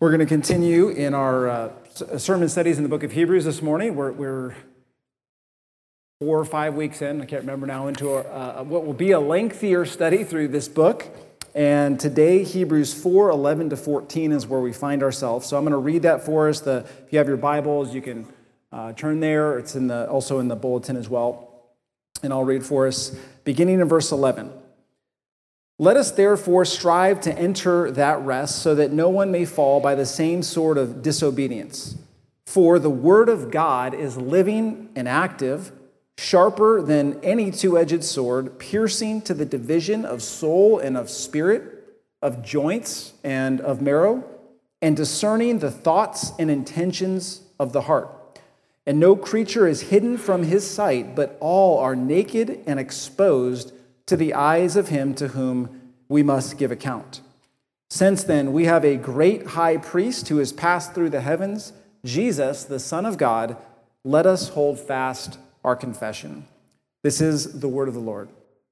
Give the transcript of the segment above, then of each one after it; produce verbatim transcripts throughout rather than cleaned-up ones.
We're going to continue in our uh, sermon studies in the book of Hebrews this morning. We're, we're four or five weeks in, I can't remember now, into a, uh, what will be a lengthier study through this book. And today, Hebrews four, eleven to fourteen is where we find ourselves. So I'm going to read that for us. The, if you have your Bibles, you can uh, turn there. It's in the also in the bulletin as well. And I'll read for us, beginning in verse eleven. Let us therefore strive to enter that rest so that no one may fall by the same sort of disobedience. For the word of God is living and active, sharper than any two-edged sword, piercing to the division of soul and of spirit, of joints and of marrow, and discerning the thoughts and intentions of the heart. And no creature is hidden from his sight, but all are naked and exposed to the eyes of him to whom we must give account. Since then, we have a great high priest who has passed through the heavens, Jesus, the Son of God. Let us hold fast our confession. This is the word of the Lord.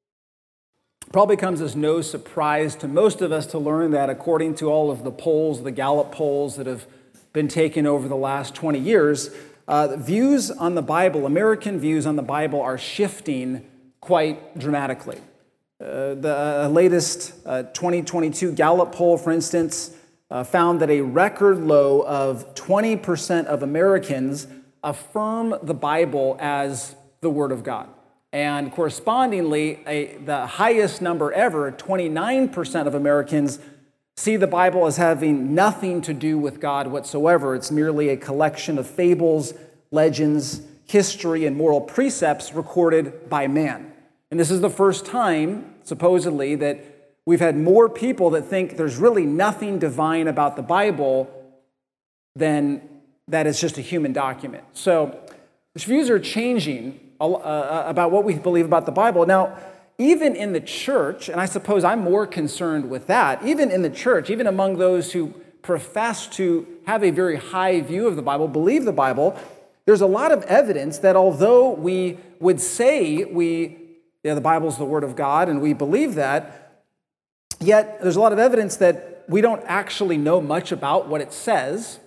Probably comes as no surprise to most of us to learn that according to all of the polls, the Gallup polls that have been taken over the last twenty years, uh, views on the Bible, American views on the Bible, are shifting quite dramatically. Uh, the uh, latest uh, twenty twenty-two Gallup poll, for instance, uh, found that a record low of twenty percent of Americans affirm the Bible as the Word of God. And correspondingly, a, the highest number ever, twenty-nine percent of Americans see the Bible as having nothing to do with God whatsoever. It's merely a collection of fables, legends, history, and moral precepts recorded by man. And this is the first time, supposedly, that we've had more people that think there's really nothing divine about the Bible than that it's just a human document. So these views are changing uh, about what we believe about the Bible. Now, even in the church, and I suppose I'm more concerned with that, even in the church, even among those who profess to have a very high view of the Bible, believe the Bible, there's a lot of evidence that although we would say we Yeah, the Bible's the Word of God, and we believe that, yet there's a lot of evidence that we don't actually know much about what it says,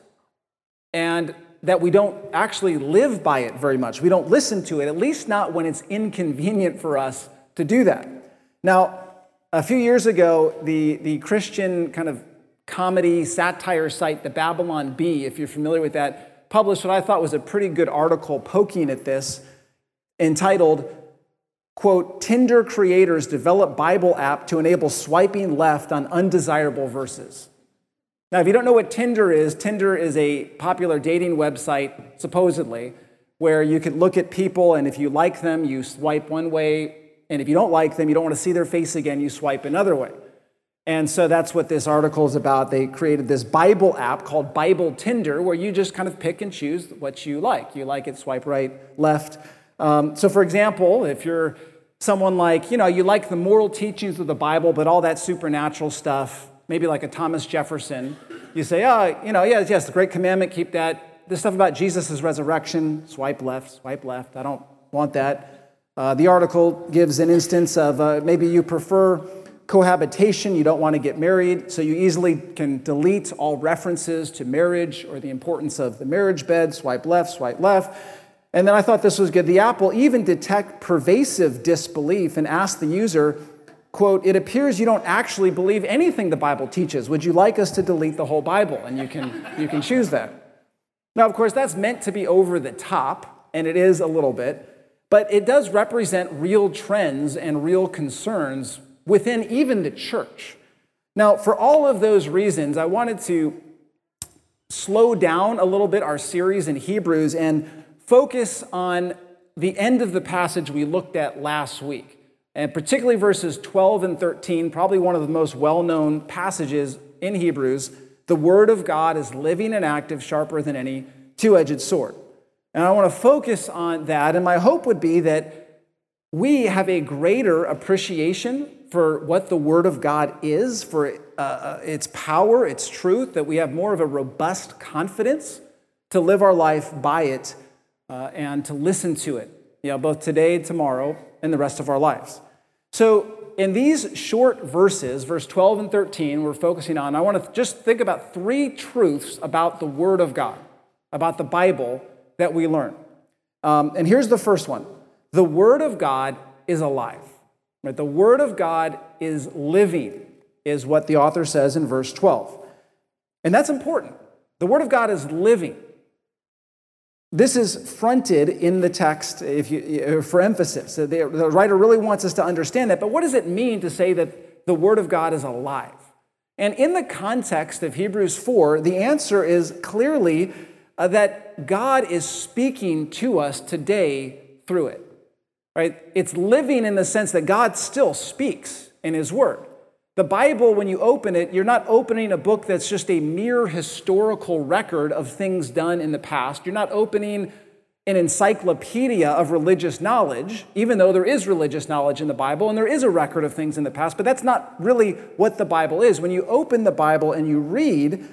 and that we don't actually live by it very much. We don't listen to it, at least not when it's inconvenient for us to do that. Now, a few years ago, the, the Christian kind of comedy satire site, the Babylon Bee, if you're familiar with that, published what I thought was a pretty good article poking at this, entitled, quote, Tinder creators develop Bible app to enable swiping left on undesirable verses. Now, if you don't know what Tinder is, Tinder is a popular dating website, supposedly, where you can look at people, and if you like them, you swipe one way, and if you don't like them, you don't want to see their face again, you swipe another way. And so that's what this article is about. They created this Bible app called Bible Tinder, where you just kind of pick and choose what you like. You like it, swipe right, left. Um, so, for example, if you're someone like, you know, you like the moral teachings of the Bible, but all that supernatural stuff, maybe like a Thomas Jefferson, you say, oh, you know, yes, yes, the great commandment, keep that. This stuff about Jesus' resurrection, swipe left, swipe left. I don't want that. Uh, the article gives an instance of uh, maybe you prefer cohabitation, you don't want to get married, so you easily can delete all references to marriage or the importance of the marriage bed, swipe left, swipe left. And then I thought this was good. The app will even detect pervasive disbelief and ask the user, quote, it appears you don't actually believe anything the Bible teaches. Would you like us to delete the whole Bible? And you can, you can choose that. Now, of course, that's meant to be over the top, and it is a little bit, but it does represent real trends and real concerns within even the church. Now, for all of those reasons, I wanted to slow down a little bit our series in Hebrews and focus on the end of the passage we looked at last week, and particularly verses twelve and thirteen, probably one of the most well-known passages in Hebrews. The Word of God is living and active, sharper than any two-edged sword. And I want to focus on that, and my hope would be that we have a greater appreciation for what the Word of God is, for uh, its power, its truth, that we have more of a robust confidence to live our life by it, Uh, and to listen to it, you know, both today, tomorrow, and the rest of our lives. So in these short verses, verse twelve and thirteen, we're focusing on, I want to just think about three truths about the Word of God, about the Bible that we learn. Um, and here's the first one. The Word of God is alive. Right? The Word of God is living, is what the author says in verse twelve. And that's important. The Word of God is living. This is fronted in the text if you, for emphasis. The, the writer really wants us to understand that. But what does it mean to say that the Word of God is alive? And in the context of Hebrews four, the answer is clearly uh, that God is speaking to us today through it. Right? It's living in the sense that God still speaks in His Word. The Bible, when you open it, you're not opening a book that's just a mere historical record of things done in the past. You're not opening an encyclopedia of religious knowledge, even though there is religious knowledge in the Bible and there is a record of things in the past, but that's not really what the Bible is. When you open the Bible and you read,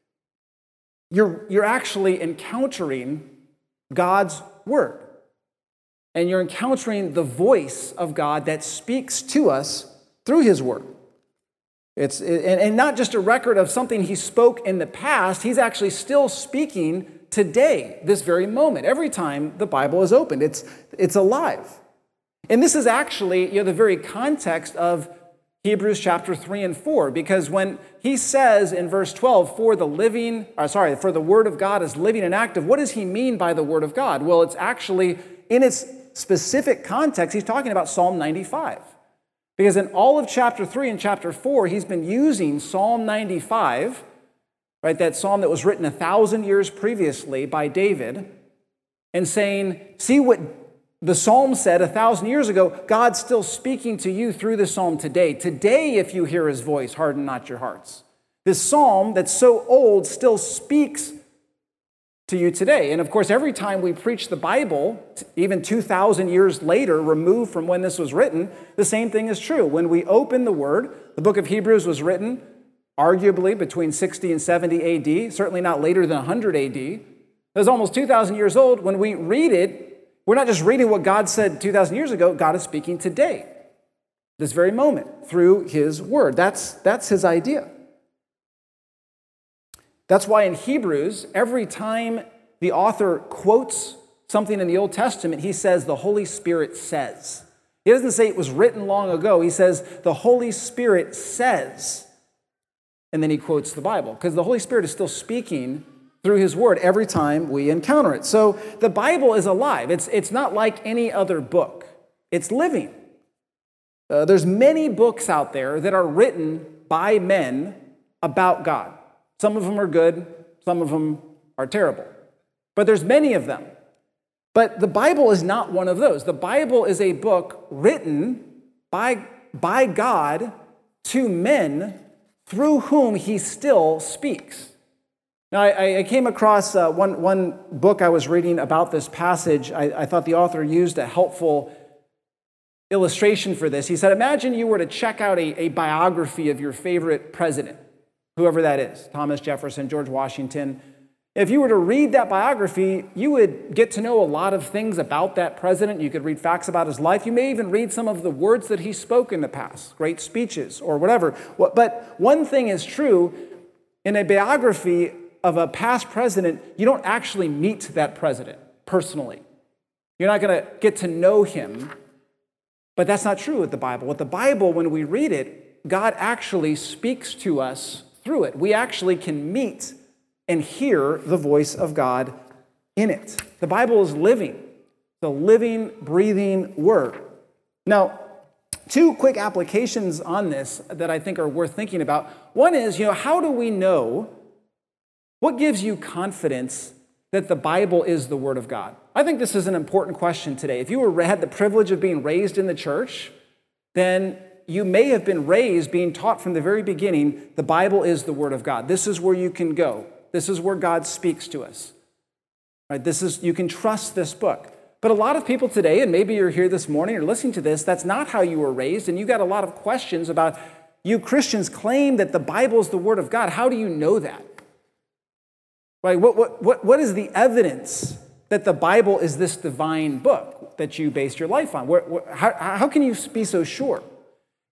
you're, you're actually encountering God's Word. And you're encountering the voice of God that speaks to us through His Word. It's, and not just a record of something He spoke in the past, He's actually still speaking today, this very moment. Every time the Bible is opened, it's, it's alive. And this is actually, you know, the very context of Hebrews chapter three and four, because when he says in verse twelve, for the living, or sorry, for the Word of God is living and active, what does he mean by the Word of God? Well, it's actually, in its specific context, he's talking about Psalm ninety-five. Because in all of chapter three and chapter four, he's been using Psalm ninety-five, right, that psalm that was written a thousand years previously by David, and saying, see what the psalm said a thousand years ago, God's still speaking to you through the psalm today. Today, if you hear His voice, harden not your hearts. This psalm that's so old still speaks to you today. And of course, every time we preach the Bible, even two thousand years later, removed from when this was written, the same thing is true. When we open the Word, the book of Hebrews was written arguably between sixty and seventy A D, certainly not later than one hundred A D. It was almost two thousand years old. When we read it, we're not just reading what God said two thousand years ago, God is speaking today, this very moment, through His Word. That's, that's His idea. That's why in Hebrews, every time the author quotes something in the Old Testament, he says the Holy Spirit says. He doesn't say it was written long ago. He says the Holy Spirit says. And then he quotes the Bible, because the Holy Spirit is still speaking through His Word every time we encounter it. So the Bible is alive. It's, it's not like any other book. It's living. Uh, there's many books out there that are written by men about God. Some of them are good, some of them are terrible. But there's many of them. But the Bible is not one of those. The Bible is a book written by, by God to men through whom He still speaks. Now, I, I came across uh, one, one book I was reading about this passage. I, I thought the author used a helpful illustration for this. He said, imagine you were to check out a, a biography of your favorite president, whoever that is, Thomas Jefferson, George Washington. If you were to read that biography, you would get to know a lot of things about that president. You could read facts about his life. You may even read some of the words that he spoke in the past, great speeches or whatever. But one thing is true, in a biography of a past president, you don't actually meet that president personally. You're not going to get to know him. But that's not true with the Bible. With the Bible, when we read it, God actually speaks to us through it. We actually can meet and hear the voice of God in it. The Bible is living. The living, breathing Word. Now, two quick applications on this that I think are worth thinking about. One is, you know, how do we know, what gives you confidence that the Bible is the Word of God? I think this is an important question today. If you were, had the privilege of being raised in the church, then you may have been raised being taught from the very beginning, the Bible is the Word of God. This is where you can go. This is where God speaks to us. Right? This is, you can trust this book. But a lot of people today, and maybe you're here this morning or listening to this, that's not how you were raised, and you got a lot of questions about, you Christians claim that the Bible is the Word of God. How do you know that? Right? What, what, what, what is the evidence that the Bible is this divine book that you based your life on? Where, where, how, how can you be so sure?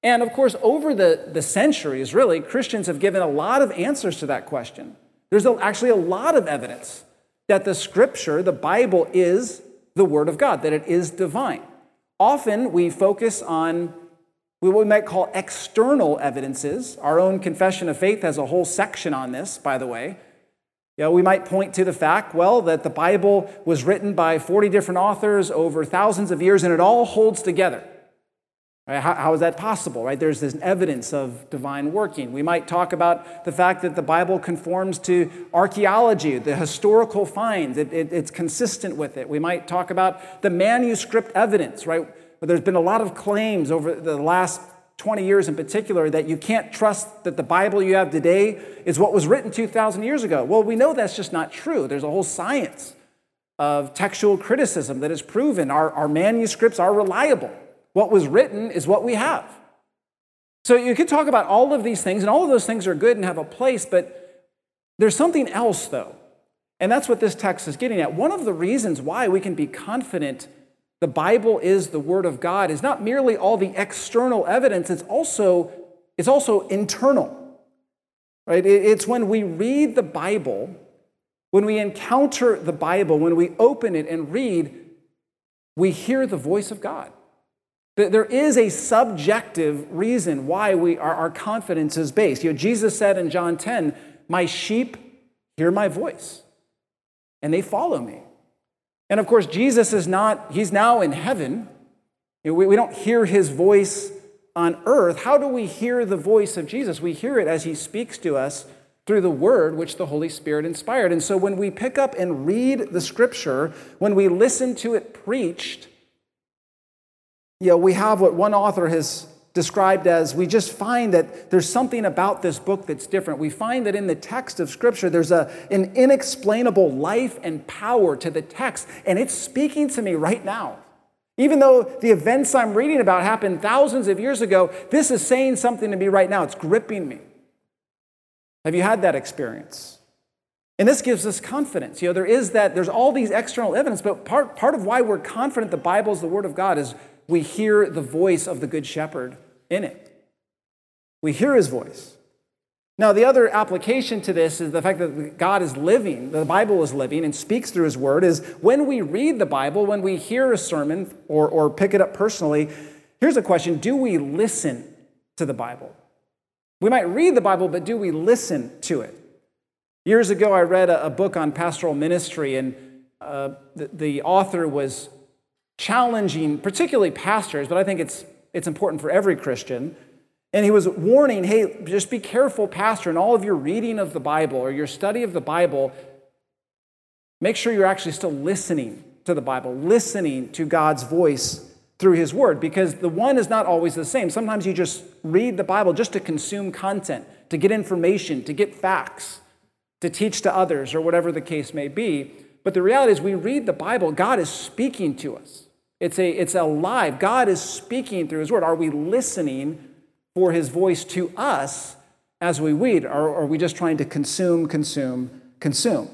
And of course, over the, the centuries, really, Christians have given a lot of answers to that question. There's actually a lot of evidence that the Scripture, the Bible, is the Word of God, that it is divine. Often we focus on what we might call external evidences. Our own Confession of Faith has a whole section on this, by the way. You know, we might point to the fact, well, that the Bible was written by forty different authors over thousands of years, and it all holds together. Right? How, how is that possible? Right? There's this evidence of divine working. We might talk about the fact that the Bible conforms to archaeology, the historical finds. It, it, it's consistent with it. We might talk about the manuscript evidence, right? But there's been a lot of claims over the last twenty years in particular that you can't trust that the Bible you have today is what was written two thousand years ago. Well, we know that's just not true. There's a whole science of textual criticism that has proven our, our manuscripts are reliable. What was written is what we have. So you could talk about all of these things, and all of those things are good and have a place, but there's something else, though. And that's what this text is getting at. One of the reasons why we can be confident the Bible is the Word of God is not merely all the external evidence, it's also, it's also internal. Right? It's when we read the Bible, when we encounter the Bible, when we open it and read, we hear the voice of God. There is a subjective reason why we our, our confidence is based. You know, Jesus said in John ten, "My sheep hear my voice, and they follow me." And of course, Jesus is not, he's now in heaven. You know, we, we don't hear his voice on earth. How do we hear the voice of Jesus? We hear it as he speaks to us through the word which the Holy Spirit inspired. And so when we pick up and read the Scripture, when we listen to it preached, you know, we have what one author has described as, we just find that there's something about this book that's different. We find that in the text of Scripture, there's a, an inexplainable life and power to the text, and it's speaking to me right now. Even though the events I'm reading about happened thousands of years ago, this is saying something to me right now. It's gripping me. Have you had that experience? And this gives us confidence. You know, there is that, there's all these external evidence, but part, part of why we're confident the Bible is the Word of God is we hear the voice of the Good Shepherd in it. We hear his voice. Now, the other application to this is the fact that God is living, the Bible is living and speaks through his word, is when we read the Bible, when we hear a sermon or, or pick it up personally, here's a question: do we listen to the Bible? We might read the Bible, but do we listen to it? Years ago, I read a, a book on pastoral ministry, and uh, the, the author was challenging, particularly pastors, but I think it's it's important for every Christian. And he was warning, hey, just be careful, pastor, in all of your reading of the Bible or your study of the Bible, make sure you're actually still listening to the Bible, listening to God's voice through his word, because the one is not always the same. Sometimes you just read the Bible just to consume content, to get information, to get facts, to teach to others, or whatever the case may be. But the reality is we read the Bible, God is speaking to us. It's a it's alive. God is speaking through his word. Are we listening for his voice to us as we read? Or are we just trying to consume, consume, consume?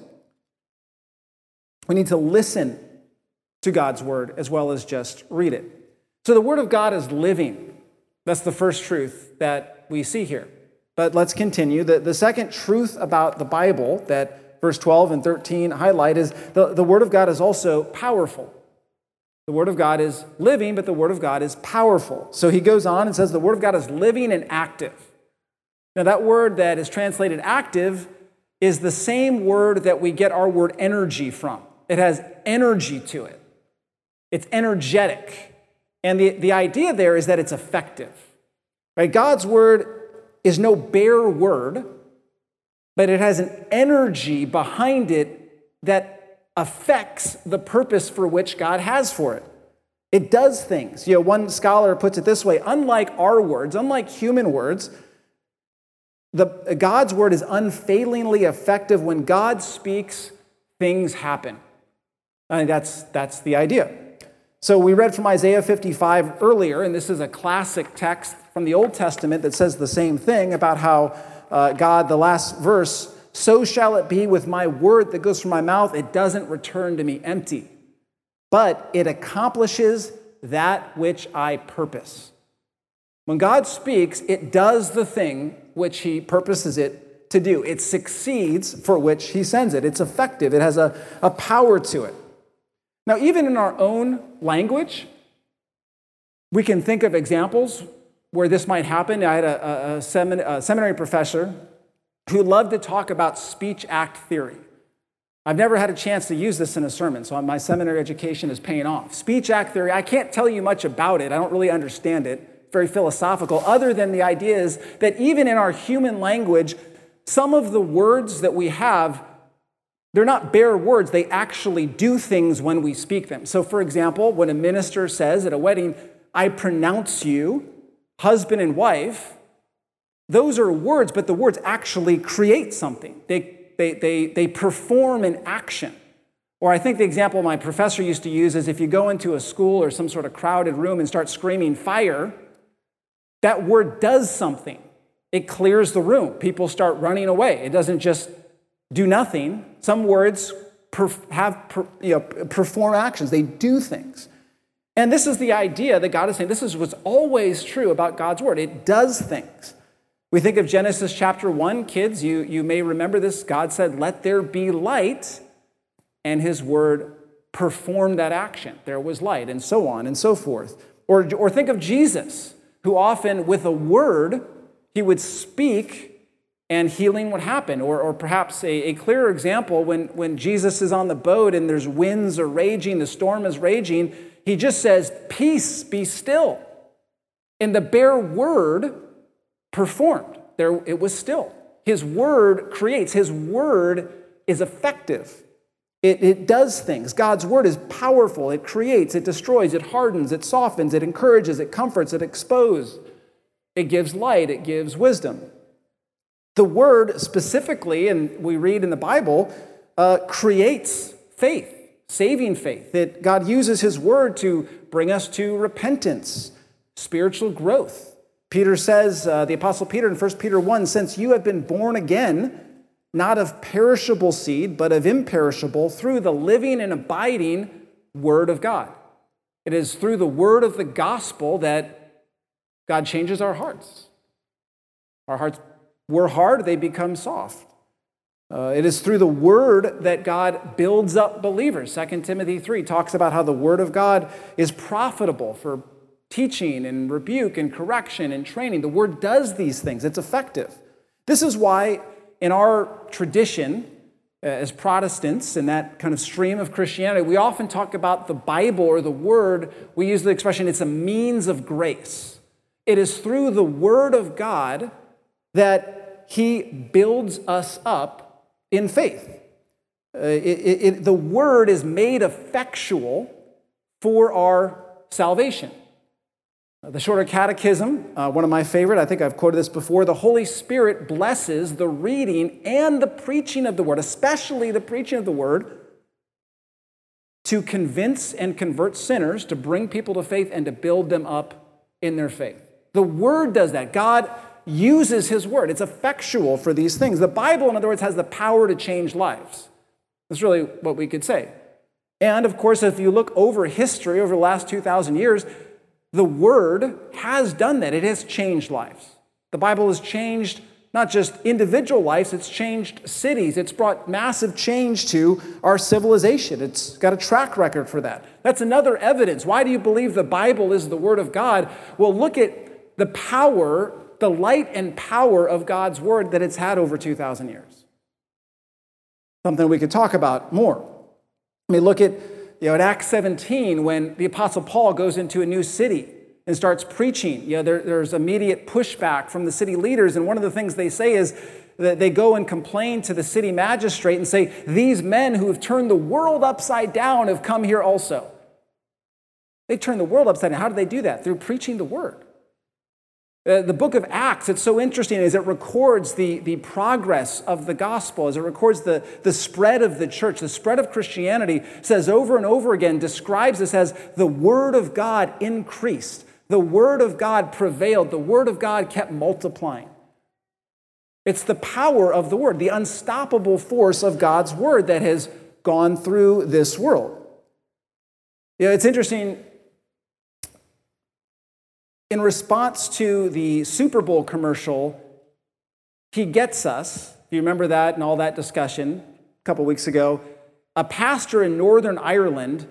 We need to listen to God's word as well as just read it. So the word of God is living. That's the first truth that we see here. But let's continue. The, the second truth about the Bible that verse twelve and thirteen highlight is the, the word of God is also powerful. The Word of God is living, but the Word of God is powerful. So he goes on and says the Word of God is living and active. Now that word that is translated active is the same word that we get our word energy from. It has energy to it. It's energetic. And the, the idea there is that it's effective. Right? God's Word is no bare word, but it has an energy behind it that affects the purpose for which God has for it. It does things. You know, one scholar puts it this way: unlike our words, unlike human words, the God's word is unfailingly effective. When God speaks, things happen. I think that's that's the idea. So we read from Isaiah fifty-five earlier, and this is a classic text from the Old Testament that says the same thing about how uh, God, the last verse, so shall it be with my word that goes from my mouth. It doesn't return to me empty, but it accomplishes that which I purpose. When God speaks, it does the thing which he purposes it to do. It succeeds for which he sends it. It's effective. It has a, a power to it. Now, even in our own language, we can think of examples where this might happen. I had a, a, a, semin, a seminary professor who loved to talk about speech act theory. I've never had a chance to use this in a sermon, so my seminary education is paying off. Speech act theory, I can't tell you much about it. I don't really understand it. It's very philosophical, other than the idea is that even in our human language, some of the words that we have, they're not bare words. They actually do things when we speak them. So, for example, when a minister says at a wedding, I pronounce you husband and wife, those are words, but the words actually create something. They They, they, they perform an action. Or I think the example my professor used to use is if you go into a school or some sort of crowded room and start screaming fire, that word does something. It clears the room. People start running away. It doesn't just do nothing. Some words perf- have per, you know, perform actions. They do things. And this is the idea that God is saying. This is what's always true about God's word. It does things. We think of Genesis chapter one, kids, you, you may remember this. God said, let there be light, and his word performed that action. There was light, and so on and so forth. Or, or think of Jesus, who often with a word, he would speak and healing would happen. Or, or perhaps a, a clearer example, when, when Jesus is on the boat and there's winds are raging, the storm is raging, he just says, peace, be still. And the bare word performed. There, it was still. His word creates. His word is effective. It, it does things. God's word is powerful. It creates, it destroys, it hardens, it softens, it encourages, it comforts, it exposes. It gives light, it gives wisdom. The word specifically, and we read in the Bible, uh, creates faith, saving faith. That God uses his word to bring us to repentance, spiritual growth. Peter says, uh, the Apostle Peter in First Peter one, since you have been born again, not of perishable seed, but of imperishable, through the living and abiding word of God. It is through the word of the gospel that God changes our hearts. Our hearts were hard, they become soft. Uh, it is through the word that God builds up believers. Second Timothy three talks about how the word of God is profitable for teaching and rebuke and correction and training. The word does these things. It's effective. This is why in our tradition, uh, as Protestants, in that kind of stream of Christianity, we often talk about the Bible or the word. We use the expression, it's a means of grace. It is through the word of God that he builds us up in faith. Uh, it, it, it, the word is made effectual for our salvation. The Shorter Catechism, uh, one of my favorite, I think I've quoted this before, the Holy Spirit blesses the reading and the preaching of the word, especially the preaching of the word, to convince and convert sinners, to bring people to faith and to build them up in their faith. The word does that. God uses his word. It's effectual for these things. The Bible, in other words, has the power to change lives. That's really what we could say. And of course, if you look over history, over the last two thousand years, the word has done that. It has changed lives. The Bible has changed not just individual lives, it's changed cities. It's brought massive change to our civilization. It's got a track record for that. That's another evidence. Why do you believe the Bible is the word of God? Well, look at the power, the light and power of God's word that it's had over two thousand years. Something we could talk about more. I mean, look at You know, in Acts seventeen, when the Apostle Paul goes into a new city and starts preaching, you know, there, there's immediate pushback from the city leaders. And one of the things they say is that they go and complain to the city magistrate and say, these men who have turned the world upside down have come here also. They turned the world upside down. How do they do that? Through preaching the word. Uh, the book of Acts, it's so interesting as it records the, the progress of the gospel, as it records the, the spread of the church, the spread of Christianity, says over and over again, describes this as the word of God increased. The word of God prevailed. The word of God kept multiplying. It's the power of the word, the unstoppable force of God's word that has gone through this world. You know, it's interesting. in response to the Super Bowl commercial, He Gets Us, if you remember that and all that discussion a couple weeks ago, a pastor in Northern Ireland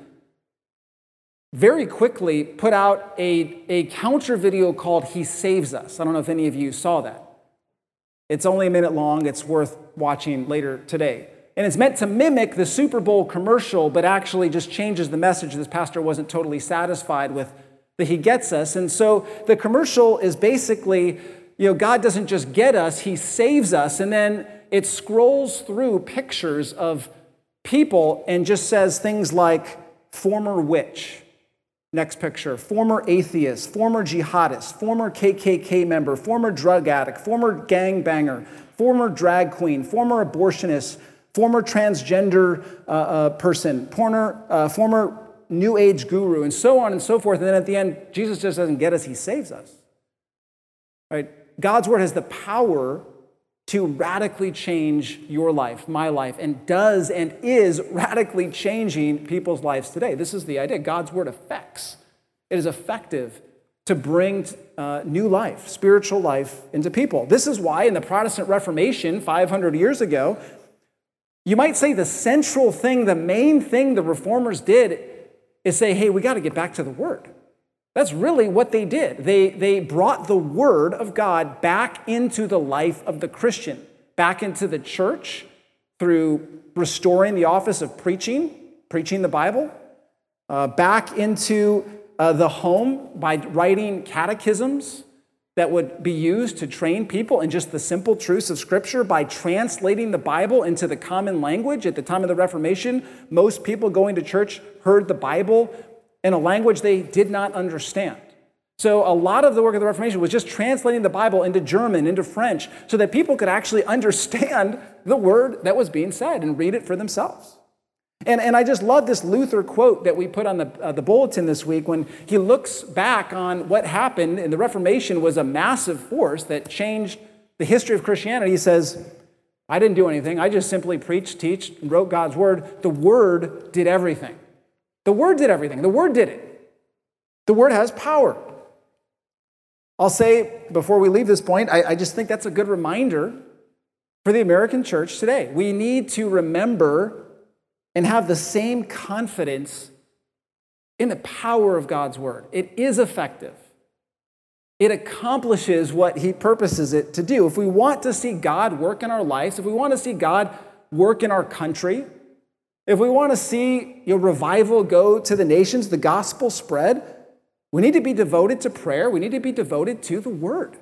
very quickly put out a, a counter video called He Saves Us. I don't know if any of you saw that. It's only a minute long. It's worth watching later today. And it's meant to mimic the Super Bowl commercial, but actually just changes the message. This pastor wasn't totally satisfied with the He Gets Us. And so the commercial is basically, you know, God doesn't just get us, He saves us. And then it scrolls through pictures of people and just says things like former witch. Next picture, former atheist, former jihadist, former K K K member, former drug addict, former gangbanger, former drag queen, former abortionist, former transgender uh, uh, person, former, uh, former New Age guru, and so on and so forth. And then at the end, Jesus just doesn't get us, He saves us. Right? God's word has the power to radically change your life, my life, and does and is radically changing people's lives today. This is the idea. God's word affects. It is effective to bring uh, new life, spiritual life into people. This is why in the Protestant Reformation five hundred years ago, you might say the central thing, the main thing the reformers did is say, hey, we got to get back to the word. That's really what they did. They, they brought the word of God back into the life of the Christian, back into the church through restoring the office of preaching, preaching the Bible, uh, back into uh, the home by writing catechisms that would be used to train people in just the simple truths of Scripture, by translating the Bible into the common language. At the time of the Reformation, most people going to church heard the Bible in a language they did not understand. So a lot of the work of the Reformation was just translating the Bible into German, into French, so that people could actually understand the word that was being said and read it for themselves. And, and I just love this Luther quote that we put on the, uh, the bulletin this week when he looks back on what happened, and the Reformation was a massive force that changed the history of Christianity. He says, I didn't do anything. I just simply preached, teach, and wrote God's word. The word did everything. The word did everything. The word did it. The word has power. I'll say, before we leave this point, I, I just think that's a good reminder for the American church today. We need to remember and have the same confidence in the power of God's word. It is effective. It accomplishes what He purposes it to do. If we want to see God work in our lives, if we want to see God work in our country, if we want to see you know, revival go to the nations, the gospel spread, we need to be devoted to prayer. We need to be devoted to the word.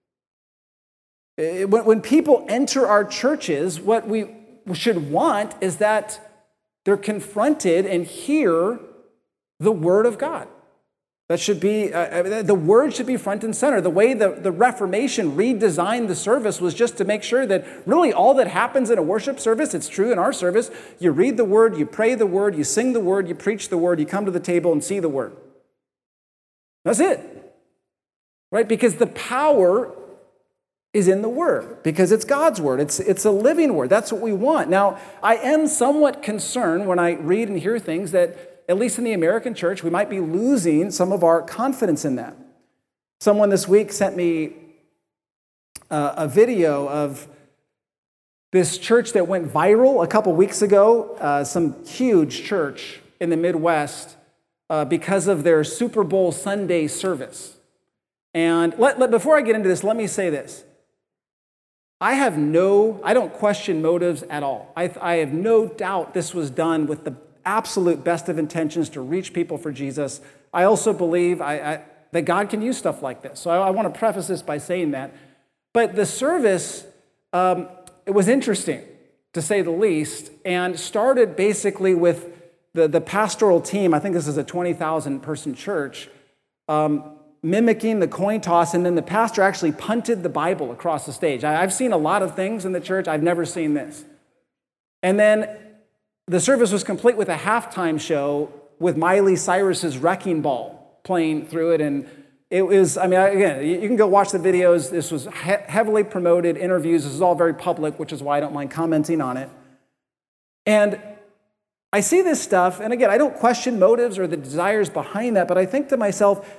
When, when people enter our churches, what we should want is that they're confronted and hear the word of God. That should be, uh, the word should be front and center. The way the, the Reformation redesigned the service was just to make sure that really all that happens in a worship service, it's true in our service, you read the word, you pray the word, you sing the word, you preach the word, you come to the table and see the word. That's it. Right? Because the power is in the word, because it's God's word. It's, it's a living word. That's what we want. Now, I am somewhat concerned when I read and hear things that at least in the American church, we might be losing some of our confidence in that. Someone this week sent me uh, a video of this church that went viral a couple weeks ago, uh, some huge church in the Midwest, uh, because of their Super Bowl Sunday service. And let, let, before I get into this, let me say this. I have no, I don't question motives at all. I, I have no doubt this was done with the absolute best of intentions to reach people for Jesus. I also believe I, I, that God can use stuff like this. So I, I want to preface this by saying that. But the service, um, it was interesting, to say the least, and started basically with the, the pastoral team. I think this is a twenty thousand person church, um, mimicking the coin toss, and then the pastor actually punted the Bible across the stage. I, I've seen a lot of things in the church. I've never seen this. And then the service was complete with a halftime show with Miley Cyrus's Wrecking Ball playing through it. And it was, I mean, again, you can go watch the videos. This was he- heavily promoted, interviews. This is all very public, which is why I don't mind commenting on it. And I see this stuff, and again, I don't question motives or the desires behind that, but I think to myself,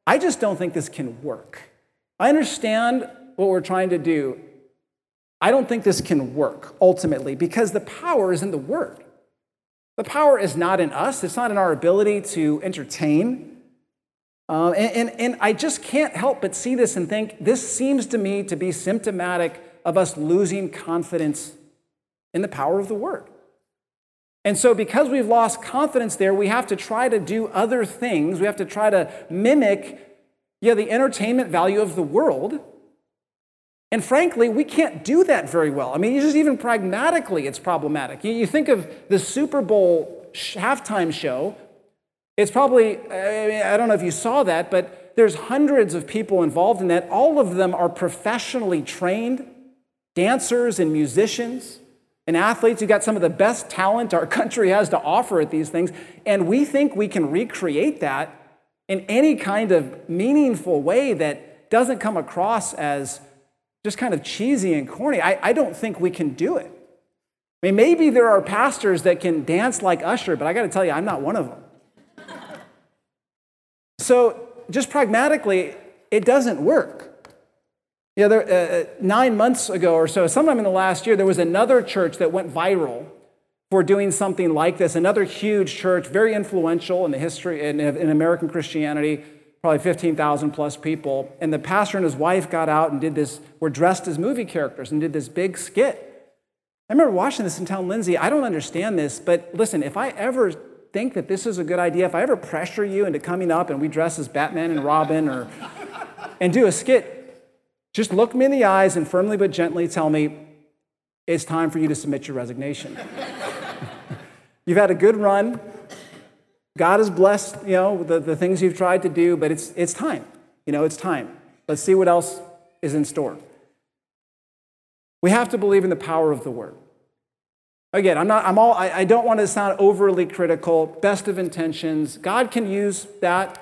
I just don't think this can work. I understand what we're trying to do. I don't think this can work ultimately because the power is in the Word. The power is not in us. It's not in our ability to entertain. Uh, and, and, and I just can't help but see this and think this seems to me to be symptomatic of us losing confidence in the power of the Word. And so because we've lost confidence there, we have to try to do other things. We have to try to mimic, yeah, the entertainment value of the world. And frankly, we can't do that very well. I mean, just even pragmatically, it's problematic. You, you think of the Super Bowl sh- halftime show. It's probably, I mean, I don't know if you saw that, but there's hundreds of people involved in that. All of them are professionally trained dancers and musicians and athletes who got some of the best talent our country has to offer at these things. And we think we can recreate that in any kind of meaningful way that doesn't come across as just kind of cheesy and corny. I, I don't think we can do it. I mean, maybe there are pastors that can dance like Usher, but I got to tell you, I'm not one of them. So just pragmatically, it doesn't work. Yeah, there, uh, nine months ago or so, sometime in the last year, there was another church that went viral for doing something like this. Another huge church, very influential in the history in, in American Christianity, probably fifteen thousand plus people. And the pastor and his wife got out and did this, were dressed as movie characters and did this big skit. I remember watching this and telling Lindsay, I don't understand this, but listen, if I ever think that this is a good idea, if I ever pressure you into coming up and we dress as Batman and Robin or and do a skit, just look me in the eyes and firmly but gently tell me, it's time for you to submit your resignation. You've had a good run. God has blessed, you know, the, the things you've tried to do, but it's it's time. You know, it's time. Let's see what else is in store. We have to believe in the power of the Word. Again, I'm not, I'm all, I, I don't want to sound overly critical, best of intentions. God can use that.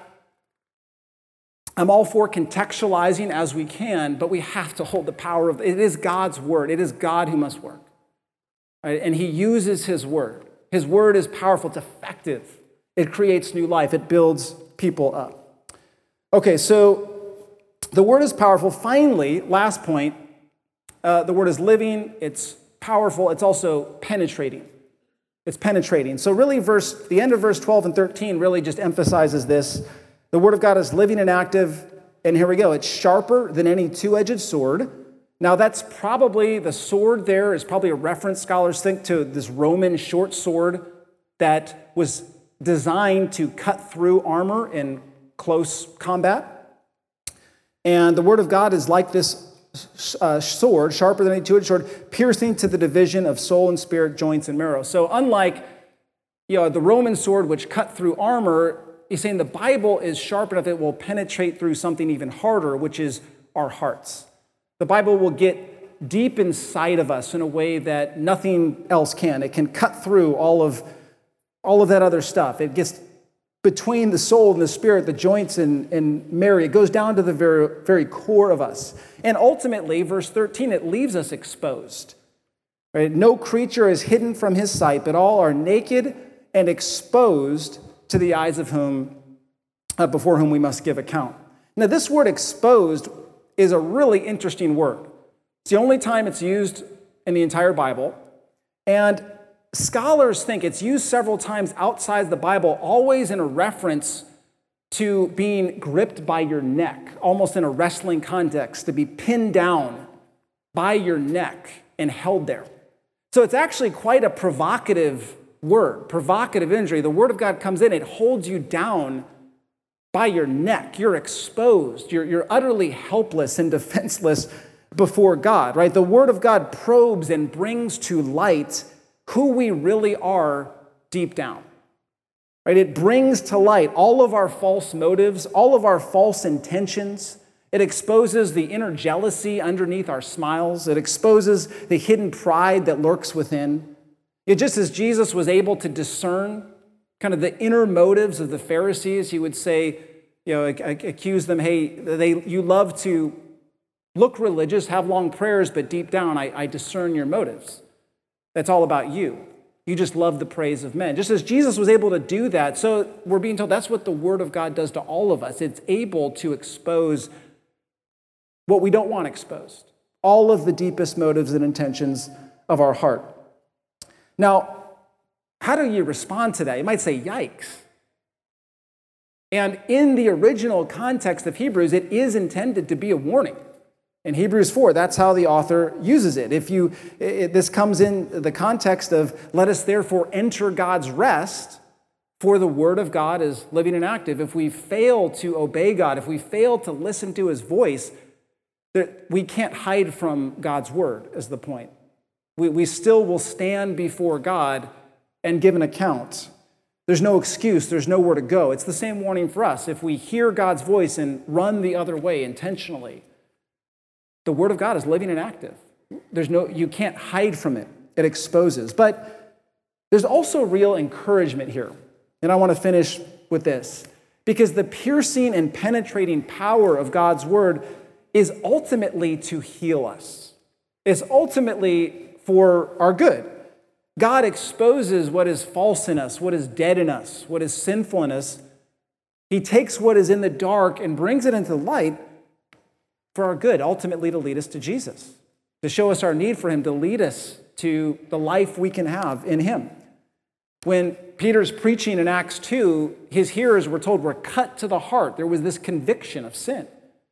I'm all for contextualizing as we can, but we have to hold the power of, it is God's Word. It is God who must work. Right? And He uses His Word. His Word is powerful. It's effective. It creates new life. It builds people up. Okay, so the Word is powerful. Finally, last point, uh, the Word is living. It's powerful. It's also penetrating. It's penetrating. So really, verse the end of verse twelve and thirteen really just emphasizes this. The Word of God is living and active, and here we go. It's sharper than any two-edged sword. Now, that's probably, the sword there is probably a reference, scholars think, to this Roman short sword that was designed to cut through armor in close combat. And the Word of God is like this uh, sword, sharper than any two-edged sword, piercing to the division of soul and spirit, joints and marrow. So unlike, you know, the Roman sword, which cut through armor, he's saying the Bible is sharp enough it will penetrate through something even harder, which is our hearts. The Bible will get deep inside of us in a way that nothing else can. It can cut through all of, all of that other stuff. It gets between the soul and the spirit, the joints and, and marrow. It goes down to the very, very core of us. And ultimately, verse thirteen, it leaves us exposed. Right? No creature is hidden from His sight, but all are naked and exposed to the eyes of whom, uh, before whom we must give account. Now, this word exposed is a really interesting word. It's the only time it's used in the entire Bible. And scholars think it's used several times outside the Bible, always in a reference to being gripped by your neck, almost in a wrestling context, to be pinned down by your neck and held there. So it's actually quite a provocative word, provocative imagery. The Word of God comes in, it holds you down by your neck. You're exposed. You're, you're utterly helpless and defenseless before God, right? The Word of God probes and brings to light who we really are deep down, right? It brings to light all of our false motives, all of our false intentions. It exposes the inner jealousy underneath our smiles. It exposes the hidden pride that lurks within. It, just as Jesus was able to discern kind of the inner motives of the Pharisees, he would say, you know, accuse them, hey, they, you love to look religious, have long prayers, but deep down, I, I discern your motives. That's all about you. You just love the praise of men. Just as Jesus was able to do that, so we're being told that's what the Word of God does to all of us. It's able to expose what we don't want exposed, all of the deepest motives and intentions of our heart. Now, how do you respond to that? You might say, yikes. And in the original context of Hebrews, it is intended to be a warning. In Hebrews four, that's how the author uses it. If you, it, this comes in the context of, let us therefore enter God's rest, for the word of God is living and active. If we fail to obey God, if we fail to listen to his voice, that we can't hide from God's word, is the point. We, we still will stand before God and give an account. There's no excuse. There's nowhere to go. It's the same warning for us. If we hear God's voice and run the other way intentionally, the word of God is living and active. There's no, you can't hide from it. It exposes. But there's also real encouragement here. And I want to finish with this. Because the piercing and penetrating power of God's word is ultimately to heal us. It's ultimately for our good. God exposes what is false in us, what is dead in us, what is sinful in us. He takes what is in the dark and brings it into light for our good, ultimately to lead us to Jesus, to show us our need for him, to lead us to the life we can have in him. When Peter's preaching in Acts two, his hearers were told were cut to the heart. There was this conviction of sin.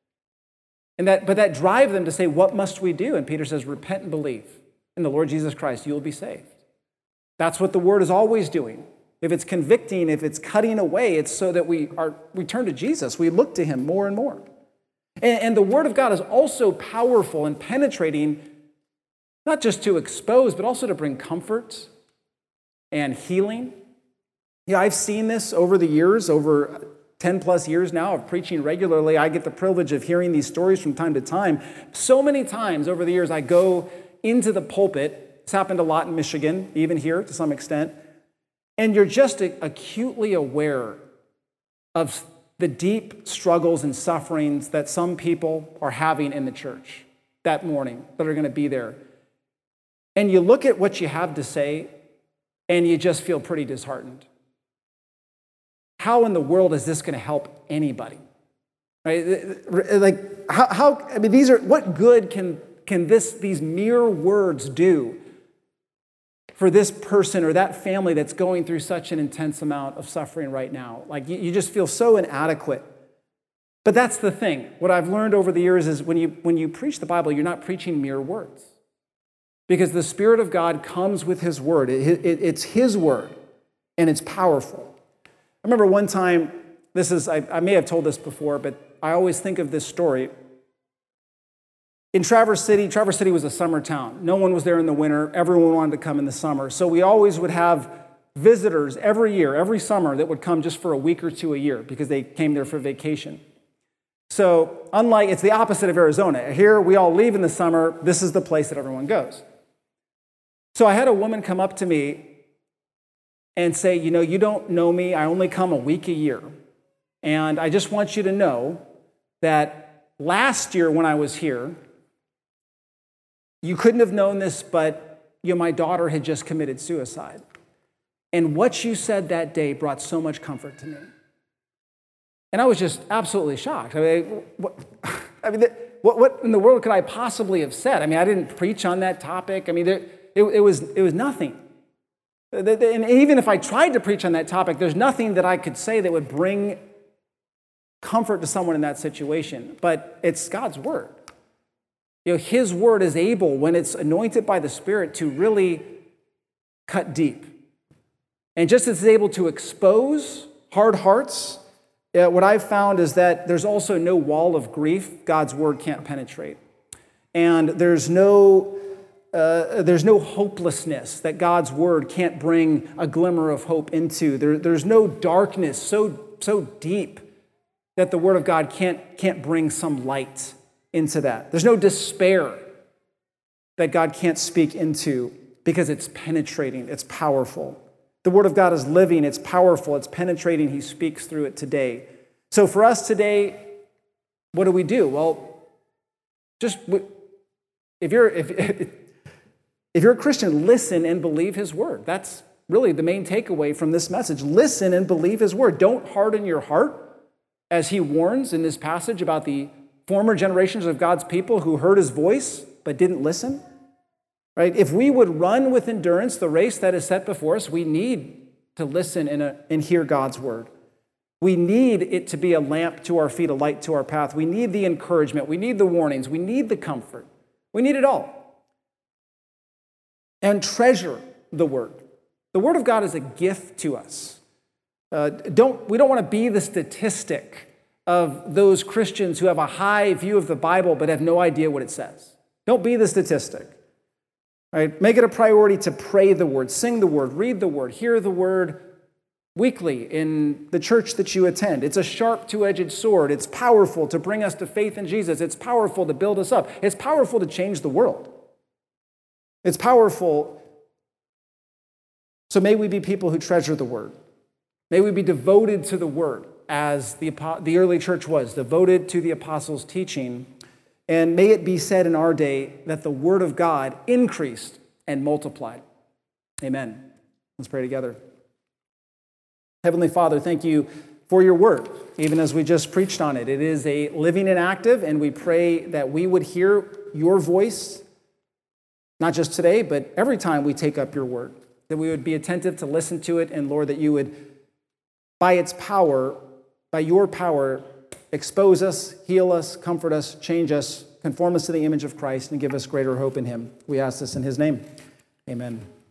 And that, but that drive them to say, what must we do? And Peter says, repent and believe in the Lord Jesus Christ, you will be saved. That's what the word is always doing. If it's convicting, if it's cutting away, it's so that we are we turn to Jesus. We look to him more and more. And, and the word of God is also powerful and penetrating, not just to expose, but also to bring comfort and healing. Yeah, I've seen this over the years, over ten plus years now of preaching regularly. I get the privilege of hearing these stories from time to time. So many times over the years, I go into the pulpit. It's happened a lot in Michigan, even here to some extent. And you're just acutely aware of the deep struggles and sufferings that some people are having in the church that morning that are going to be there. And you look at what you have to say, and you just feel pretty disheartened. How in the world is this going to help anybody? Right? Like, how, how, I mean, these are, what good can, can this, these mere words do for this person or that family that's going through such an intense amount of suffering right now? Like, you, you just feel so inadequate. But that's the thing. What I've learned over the years is when you, when you preach the Bible, you're not preaching mere words. Because the Spirit of God comes with his word. It, it, it's his word, and it's powerful. I remember one time, this is, I, I may have told this before, but I always think of this story. In Traverse City, Traverse City was a summer town. No one was there in the winter. Everyone wanted to come in the summer. So we always would have visitors every year, every summer, that would come just for a week or two a year because they came there for vacation. So unlike, it's the opposite of Arizona. Here, we all leave in the summer. This is the place that everyone goes. So I had a woman come up to me and say, you know, you don't know me. I only come a week a year. And I just want you to know that last year when I was here, you couldn't have known this, but you know, my daughter had just committed suicide. And what you said that day brought so much comfort to me. And I was just absolutely shocked. I mean, what, I mean, what, what in the world could I possibly have said? I mean, I didn't preach on that topic. I mean, there, it, it was it was nothing. And even if I tried to preach on that topic, there's nothing that I could say that would bring comfort to someone in that situation. But it's God's word. You know, his word is able, when it's anointed by the Spirit, to really cut deep. And just as it's able to expose hard hearts, uh, what I've found is that there's also no wall of grief God's word can't penetrate. And there's no uh, there's no hopelessness that God's word can't bring a glimmer of hope into. There, there's no darkness so so deep that the word of God can't can't bring some light into that. There's no despair that God can't speak into because it's penetrating, it's powerful. The word of God is living, it's powerful, it's penetrating. He speaks through it today. So for us today, what do we do? Well, just if you're if If you're a Christian, listen and believe his word. That's really the main takeaway from this message. Listen and believe his word. Don't harden your heart, as he warns in this passage about the former generations of God's people who heard his voice but didn't listen. Right? If we would run with endurance the race that is set before us, we need to listen and, uh, and hear God's word. We need it to be a lamp to our feet, a light to our path. We need the encouragement. We need the warnings. We need the comfort. We need it all. And treasure the word. The word of God is a gift to us. Uh, don't, we don't want to be the statistic of those Christians who have a high view of the Bible but have no idea what it says. Don't be the statistic. Right? Make it a priority to pray the word, sing the word, read the word, hear the word weekly in the church that you attend. It's a sharp two-edged sword. It's powerful to bring us to faith in Jesus. It's powerful to build us up. It's powerful to change the world. It's powerful. So may we be people who treasure the word. May we be devoted to the word as the, the early church was, devoted to the apostles' teaching. And may it be said in our day that the word of God increased and multiplied. Amen. Let's pray together. Heavenly Father, thank you for your word, even as we just preached on it. It is a living and active, and we pray that we would hear your voice, not just today, but every time we take up your word, that we would be attentive to listen to it, and Lord, that you would, by its power, by your power, expose us, heal us, comfort us, change us, conform us to the image of Christ, and give us greater hope in him. We ask this in his name. Amen.